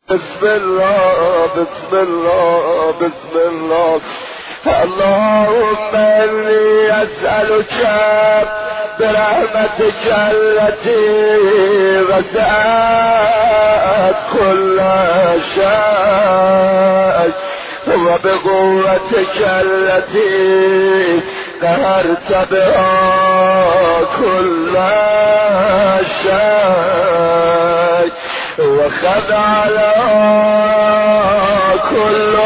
بسم الله بسم الله بسم الله. اللهم إني أسألك برحمتك التي وسعت كل شيء وبقوتك التي قهرت بها كل شيء وخضع لها كل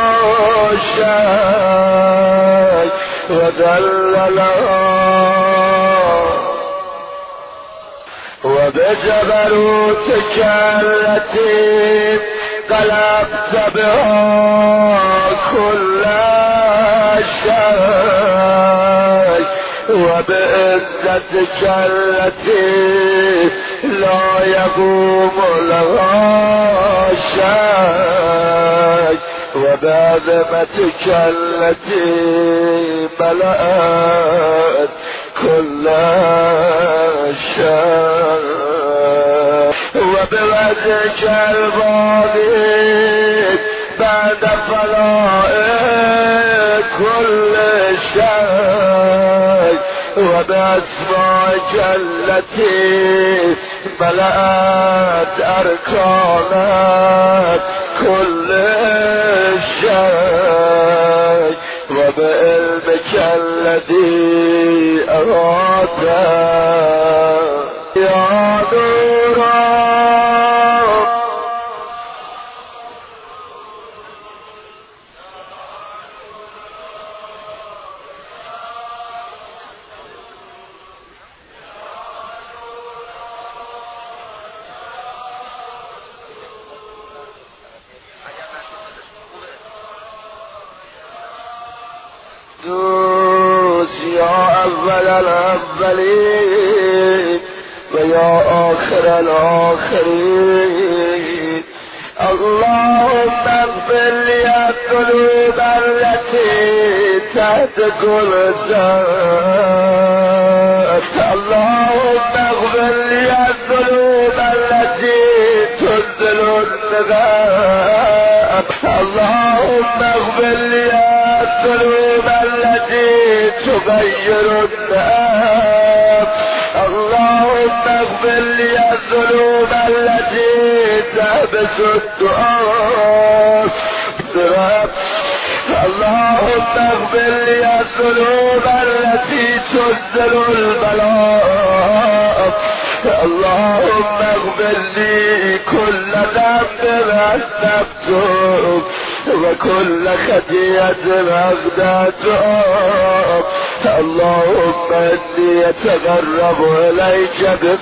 شيء وذل لها وبجبروتك التي قلبت بها كل شيء وبعزتك التي لا يقوم لها شيء وبعظمتك التي ملأت كل شيء وبوجهك الباقي بعد فناء كل شيء وبأسمائك التي ملأت أركانك كل شيء وبعلمك الذي أراد يا نورا يا أول الأولين ويا آخر الآخرين. اللهم اغفر لي الذنوب التي تحت كل ذنب. اللهم اغفر لي الذنوب التي تنزل الذنب. اللهم اغفر لي الذنوب التي تغير الناس. اللهم اغفر لي الذنوب التي تحبس الدعاء. اللهم اغفر لي الذنوب التي تنزل البلاء. اللهم اغفر لي كل ذنب أذنبته وكل خطيئة أغدرته. اللهم إني أتقرب إليك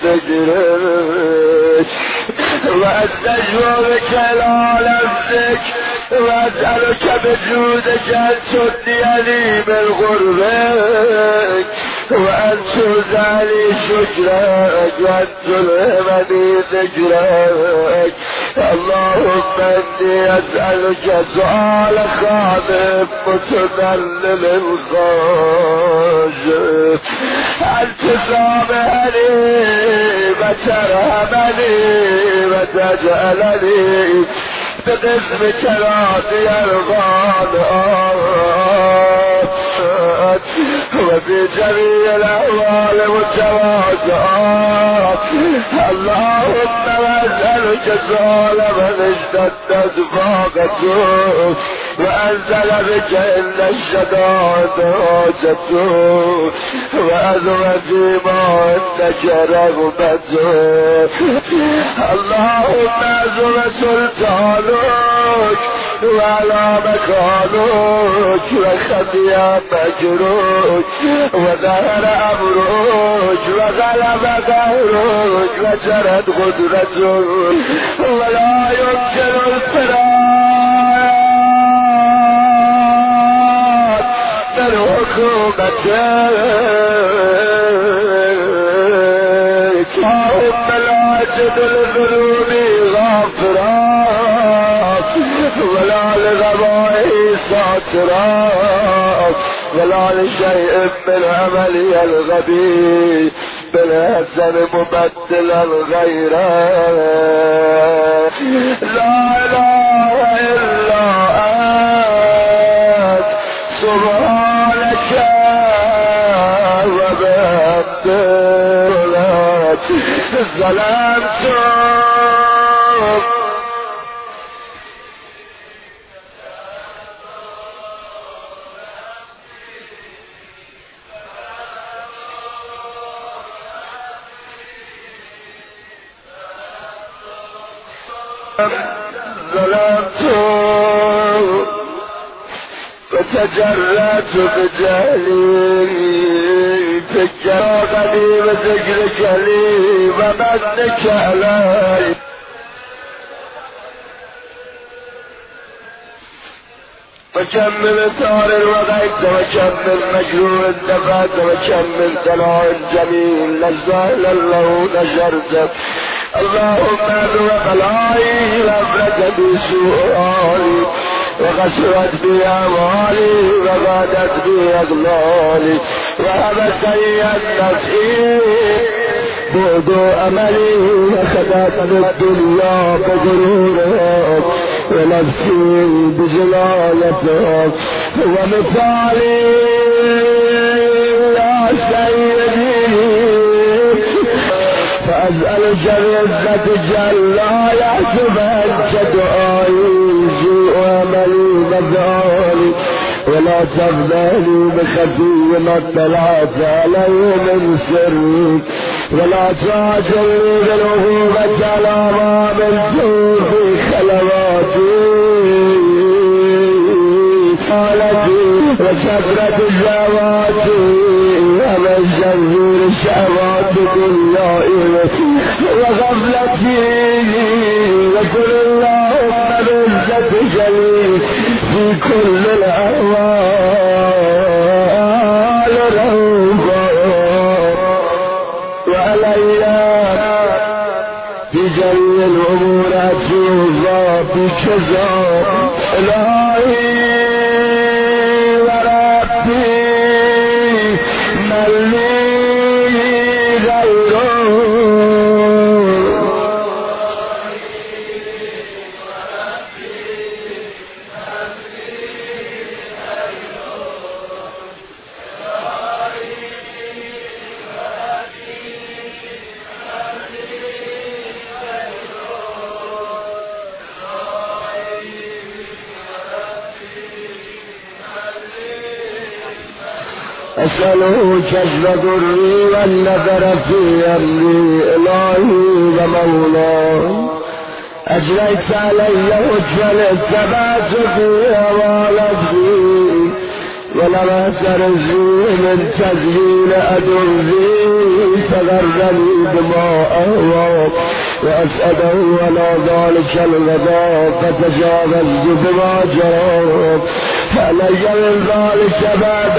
بذكرك وأستجوبك إلى نفسك وأسألك بجودك أن تدنيني من غربك وأن تزالي شكرك وأن تلهمني ذكرك. اللهم إني أسألك سؤال خادم متذلل خاشع أن تسامحني وترحمني وتجعلني باسمك راضيا غانما وفي جميع الأحوال متواضعات. اللهم وأسألك سؤال من اشتدت فاقته وأنزل بك إن الشدائد حاجته وأزواجي ما عندك رغبته. اللهم أزم سلطانك وعلى مكانك وخفي مكروك وظهر أمرك وغلب قهرك وجرت قدرتك ولا يمكن الفرار من حكومتك. اللهم لا تجد الذنوب غافرا ولا لغبائه ساترا ولا لشيء من عملي الغبي بالحسن مبدلا غيره لا اله الا انت سبحانك وبحمدك ظلمت ظلمت وتجرأت بجهلي فجرني وذكرك لي ومنك علي وكم من ثار وغيت وكم من مجروح نفات وكم من طلع جميل نزال الله نشرت اللهم ادعو بلائي لفرت بسؤالي وغسرت بي اموالي وغادت بي اغلالي وهبسي النفسي بعد املي وخدت بالدنيا بغرورها ونفسي بجلالتها ومثالي يا سيدي فأسألك بعزة جل لا يحسبنك دعائي سوء أملي وذالي ولا تفضلي بخفي ما اطلعت علي من سري ولا تعجلني بالعقوبة على ما عملت في خلواتي حالتي وكثرة الزواتي ومن شرور الشهوات دنيائي وغفلتي وكل اللهم بعزة جليل في كل الأهوال روضا وعلي في جميع الأمور أتوضى بكذا إلهي وربي من لي غيره أسأله كشف ضري والنذر في أمري إلهي ومولاي أجريت علي وجها اتبعت فيها ولفظي ولم أسرزي من تزيين أدري فغرني بما أهوى وأسأله على ذلك الغداء فتجاوزت بما جرى فعلي من ذلك بعد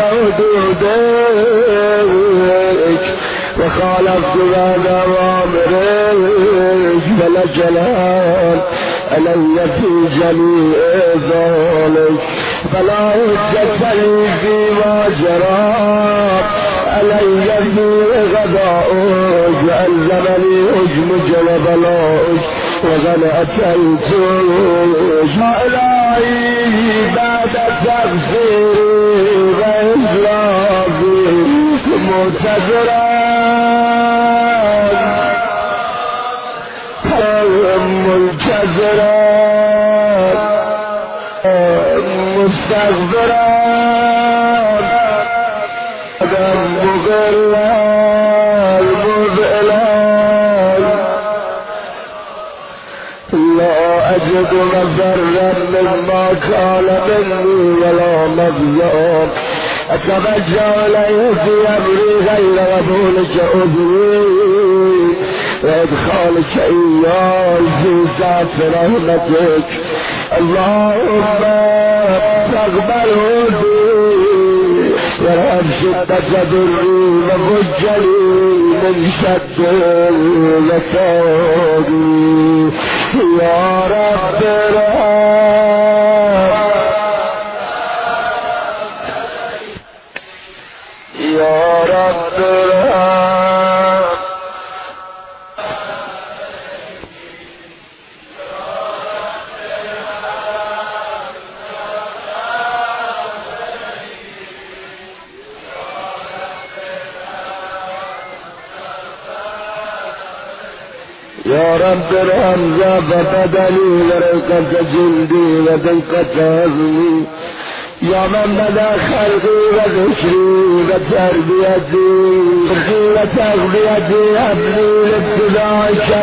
حدودك وخالفت بعد أوامرك فلا جلال علي في جميع ذلك فلا حجة لي فيما جرى علي في غداؤك وألزمني حجمك وبلاؤك وغلأتيت ما إلهي بعد تغفيري وإسلافي معتذرا منكسرا مستغفرا مغلا مذئلا لا أجد مفرا مما كان مني ولا مفزا أتوجه إليه في أمري غير قبولك أذري وإدخالك إياي في سعة رحمتك اللهم تقبل هدي وارحم شدة ضري وفجني من شد وسادي يا رب يا رب رب الحمزة فبدني ورقة جلدي ودقة عظمي يا من بدا خلقي وذكري وتربيتي وتغذيتي أبني لابتداء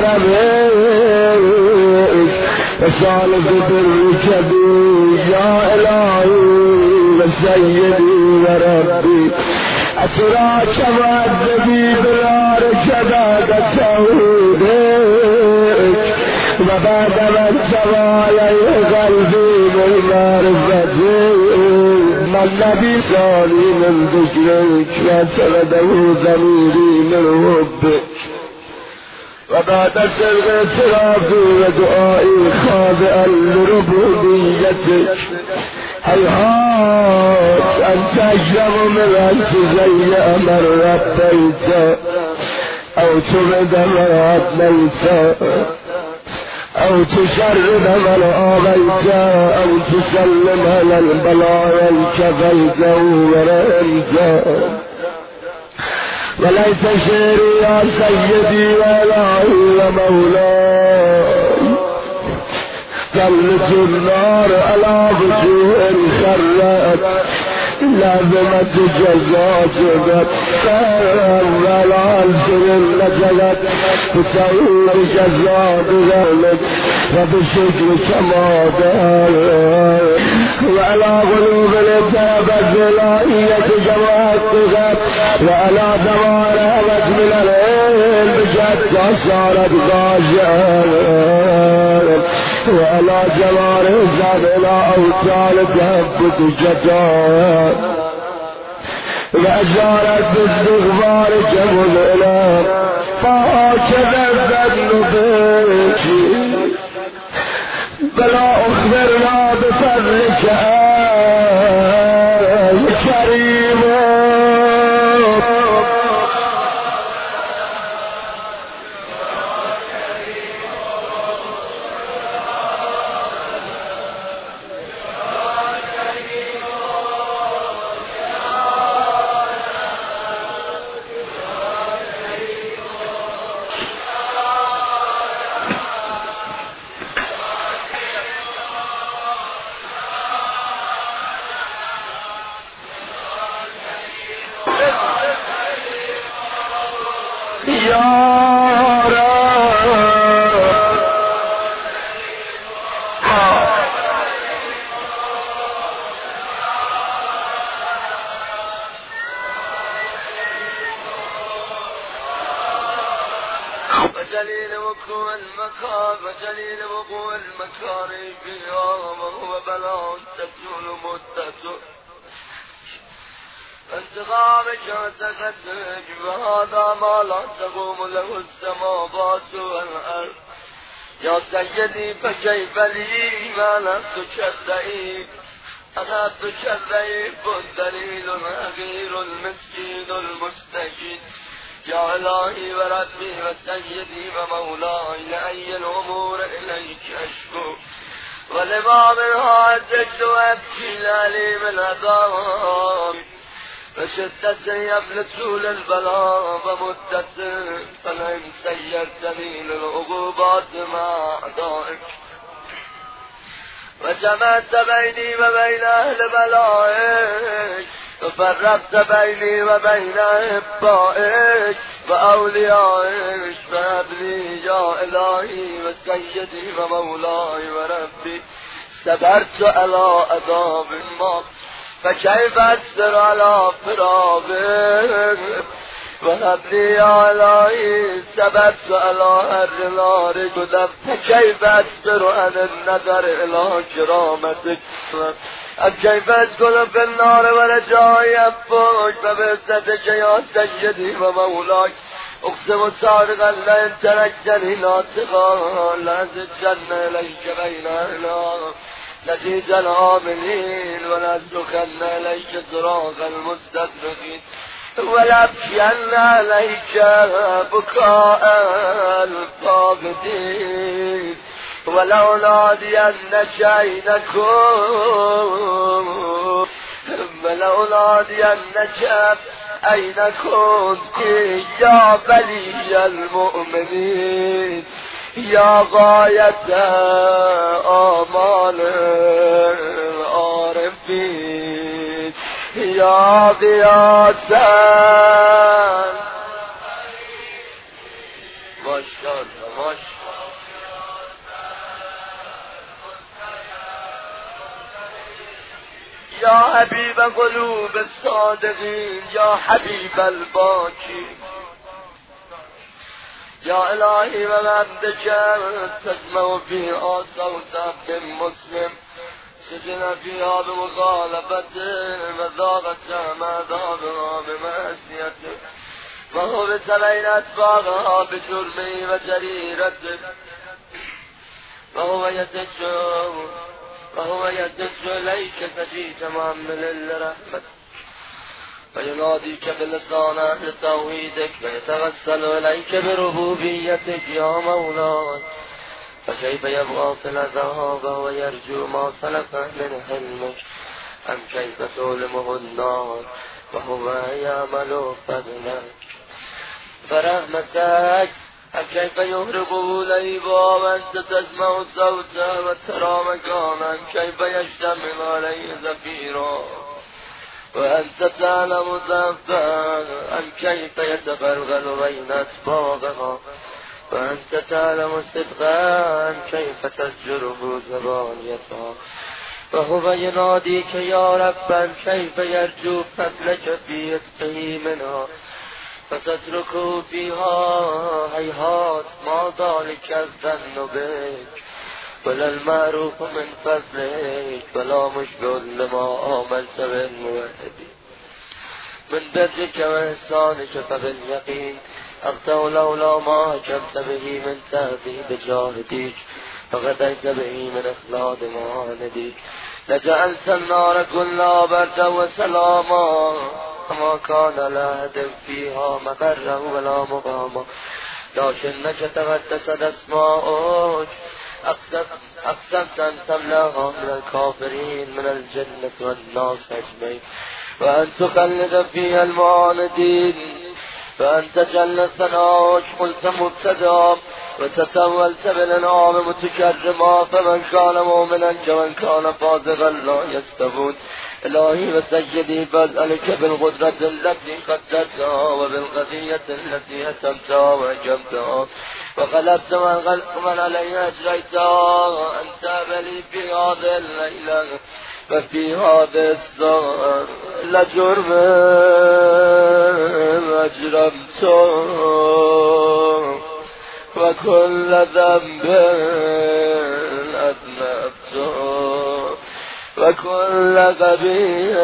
شرفك وصالح برك بي يا إلهي وسيدي وربي أتراك مؤدبي بنار شدادة توحيدك وبعد من سوايا قلبي بالمعرفة ما الذي صالي من ذكرك وسرده ضميري من حبك وبعد سرق صراطي ودعائي خاضعا لربوبيتك هيهات أن تجرم من أن تزيئ من ربيت أو تبد من أضليت أو تشرد من آبيت أو تسلم على البلايا الكفيت ورحمت وليس شيري يا سيدي وإلهي ومولاي تلت النار على وجوه خرت لازمت جزاتك ولا أنزل النجلت تسوي جزات ذلك وبشكلك ما دار وعلى غلوب الاتابت بلائية جماعتك وعلى دمار أمد من العين بجد صارت غاجة وعلى جمال الزاد إلى أوتال تهبت جتان وأجارت باستغفارك مذئلا فهكذا الذن بك بلا أخبرنا بفضلك كريم وجليل وقوع المكارم فيها وهو بلاء تزول مدته انتقامك وسخطك وهذا ما لا تقوم له السماوات والأرض يا سيدي فكيف لي ما لم تشتئي أنا تشتئي الدليل الأخير المسكين المستجد يا إلهي وربي وسيدي ومولاي لأي الأمور إليك أشكو ولما منها أدركت وأبكي لي من عذاب وشدة يبلسوا للبلاء ومدة فلئن سيرتني للعقوبات مع أعدائك وجمعت بيني وبين أهل بلائك وفرقت بيني وبين أحبائك وأوليائك فهب لي يا إلهي وسيدي ومولاي وربي صبرت على عذاب ما فكيف أصبر على فراقك وهب لي يا إلهي صبرت على النار قدم فكيف أصبر عن النظر إلى كرامتك كيف أسكن في النار ورجائي أفوج فبعزتك يا سيدي ومولاي أقسم صادقا لئن تركتني ناطقا لأزجن إليك بين أهلنا نتيج العاملين ولأسلكن إليك صراط المستسرقين ولأبكين عليك بكاء الفاقدين ولأنادينك أين كنت يا بلي المؤمنين یا غایت آمال عارفین یا قیاسا ماشاءالله یا حبیب قلوب الصادقین یا حبیب الباکی یا الهی و بندک تسمع فیها صوت عبد مسلم سجن فیها بمغالبت و ضاقت عذابها بمعصیته و هو بسبعین اتباعها بجرمه و جریرته و هو یسج الیک سجیج معمل لرحمتك ويناديك بلسان أهل توحيدك ويتوسل إليك بربوبيتك يا مولاي فكيف يبغى في العذاب ويرجو ما سلف من حلمك أم كيف تؤلمه النار وهو يعمل فضلك فرحمتك أم كيف يهربه ليبا وأنت تسمع صوته وترى مكانا أم كيف يشتمل عليه زفيرا وأنت تعلم ذنبا أم كيف يتغلغل بين أطباقها وأنت تعلم صدقا أم كيف تزجره زبانيتها وهو يناديك يا رب كيف يرجو فضلك في عتقه منها فتتركه فيها هيهات ما ذلك الظن بك ولا المعروف من فضلك ولا مشبه لما آمنت بالموحدين من برك وإحسانك فباليقين أغتو لولا ما حكمت به من تهذيب جاهديك وغديت به من إخلاد معانديك لجعلت النار كلها بردا وسلاما وما كان لأحد فيها مقرا ولا مقاما لكنك تقدست أسماؤك أقسمت أن تملأها من الكافرين من الجنة والناس أجمعين وأن تخلد فيها المعاندين فأنت جل ثناؤك قلت مبتدا وتتولت بالانعام متكرما فمن كان مؤمنا كمن كان فاسقا لا يستوون إلهي وسيدي فاسألك بالقدرة التي قدرتها وبالقضية التي أتمتها وأجمتها وغلبت من عليها أجريتها أنت بلي في هذه الليلة وفي هذا السهر لجرم أجرمته وكل ذنب أذنبته وكل قبيح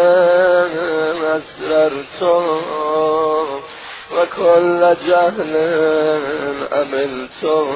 أسررته وكل جهل أملته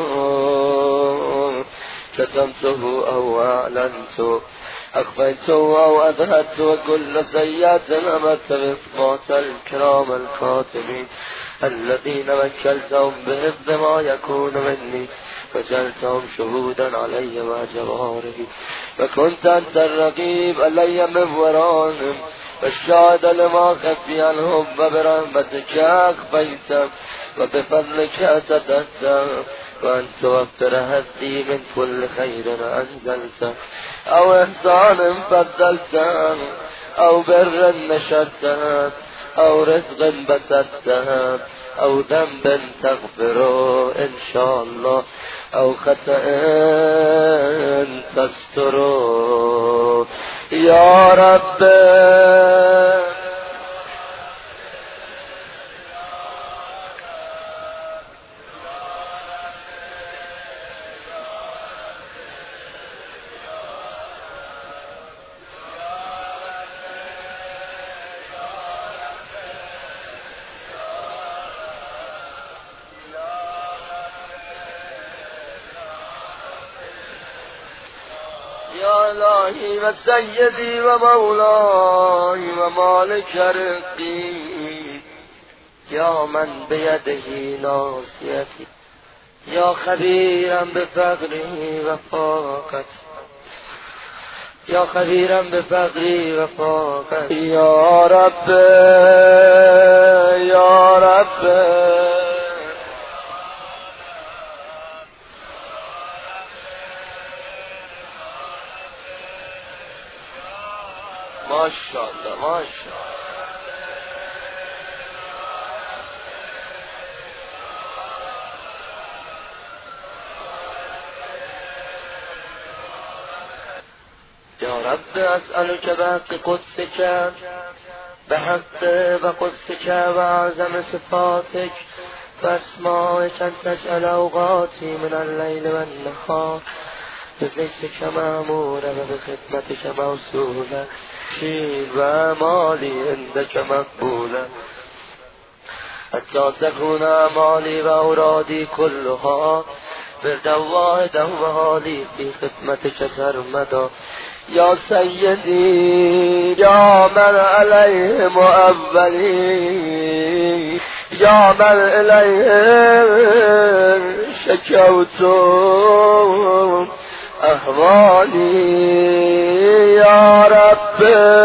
كتمته أو أعلنته أخفيته أو أظهرت وكل سيئات أمرت بإثبات الكرام الكاتبين الذين وكلتهم بحفظ ما يكون مني وجعلتهم شهودا علي مع جوارحي وكنت أنت الرقيب علي من ورائهم والشاهد لما خفي عنهم وبرحمتك أخفيت وبفضلك سترت وأن توفر هدي من كل خير أنزلت أو إحسان فضلت أو بر نشرت أو رزق بسطت أو ذنب تغفر إن شاء الله أو خطأ تستر يا رب يا إلهي وسيدي ومولاي ومالك رزقي يا من بيده ناصيتي يا خبيرا بفقري وفاقتي يا خبيرا بفقري وفاقتي يا رب يا رب ماشاءالله ماشاءالله. یا رب اسألک بحق قدسک بحق و قدسک و اعظم صفاتک و اسمائک ان تجعل اوقاتی من اللیل و النهار بذکرک معمورا و بخدمتک موصولا شین و اعمالی عندک مقبولا حتی تکون اعمالی و اورادی کلها بردا واحدا و حالی فی خدمتک سرمدا یا سیدی یا من علیه مؤولی یا من علیه شکوت احوالی یا رب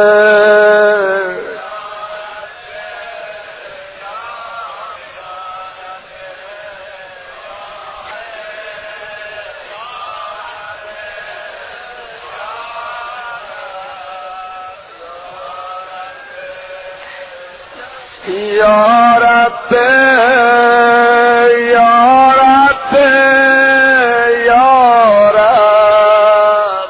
یا رب یا رب یا رب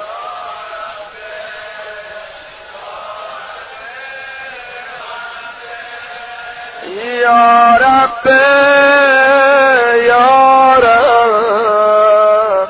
یا رب یا رب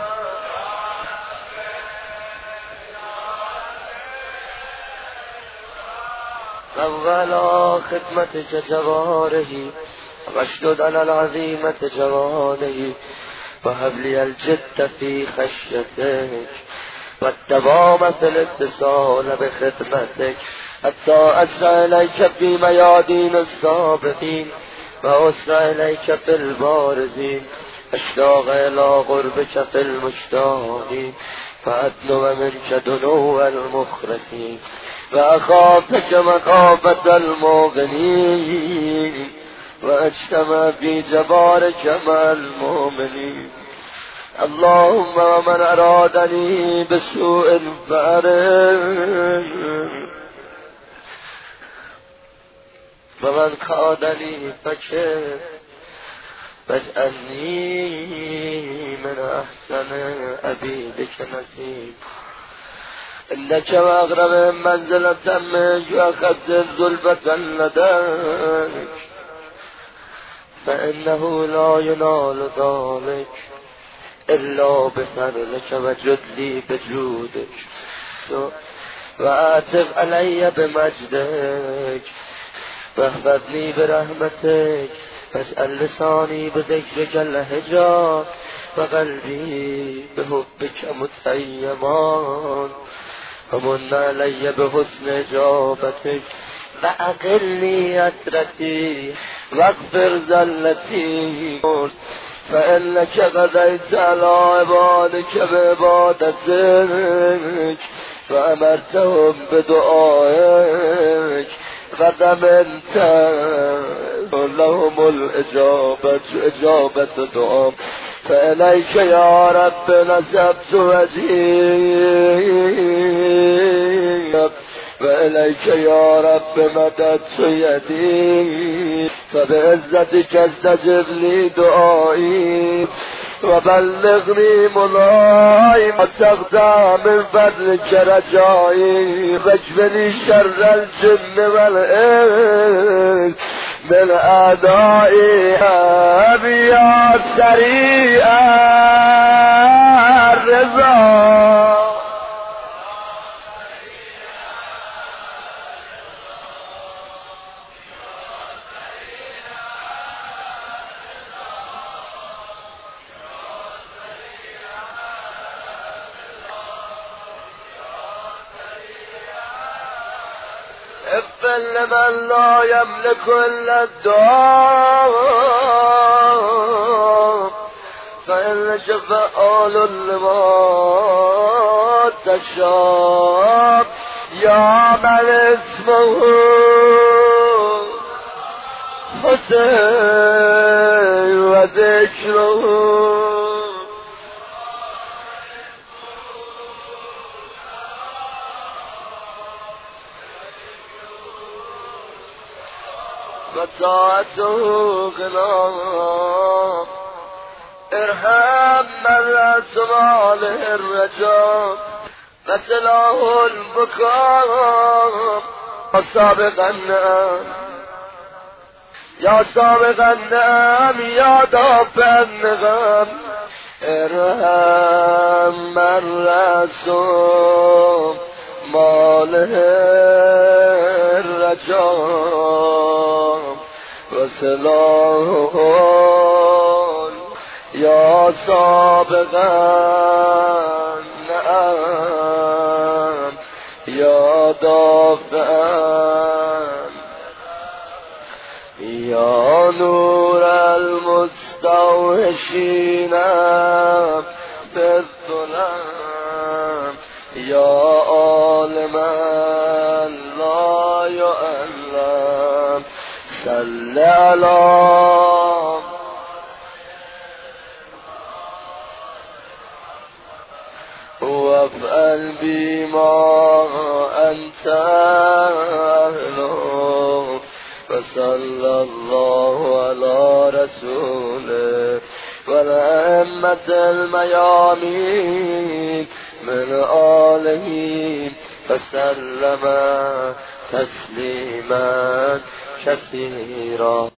اولا خدمتك جواره واشدد على العظيمة جوانه وهب لي الجد في خشيتك والدوام في الاتصال بخدمتك حتى أسرع إليك في ميادين السابقين وأسرع إليك في البارزين أشتاق إلى غربك في المشتاقين فأطلب منك دنو المخلصين وأخافك مخافة المغنين وأجتمع في جبارك مع المؤمنين اللهم ومن أرادني بسوء فأرد ومن كادني فكر واجعلني من أحسن عبيدك نصيب إنك وأقرب من منزلة منك وأخذ زلفة لديك فإنه لا ينال ذلك إلا بفضلك وجدلي بجودك وآتف علي بمجدك واحفظني برحمتك واجعل لساني بذكرك اللهجان وقلبي بحبك متيمان ومن علي بحسن إجابتك وأقلني أسرتي واغفر زلتي فإنك قضيت على عبادك بعبادتك وأمرتهم بدعائك وضمنت لهم الإجابة إجابة دعاء فإليك يا رب نسبت وجهي وإليك يا رب مددت يدي فبعزتك استجب لي دعائي وبلغني مناي ما تقدى من فضلك رجائي واكفني شر الجن والإنس من أعدائي يا سريع الرضا اغفر لمن لا يملك إلا الدعاء فإنك فعال لما تشاء يا من اسمه حسين وذكره وطاعته غنا ارحم من رأس مال الرجاء وسلاح البكاء سابق النعم يا سابق النعم يا دافع النغم ارحم من رأس مال الرجاء وسلاح يا سابق النعم يا دافع يا نور المستوحشين في الظلام يا عالما لا يعلم صل على وافعل بما أنت أهله وصلى الله على رسوله والأئمة الميامين من آله وسلم تسليما كثيرا.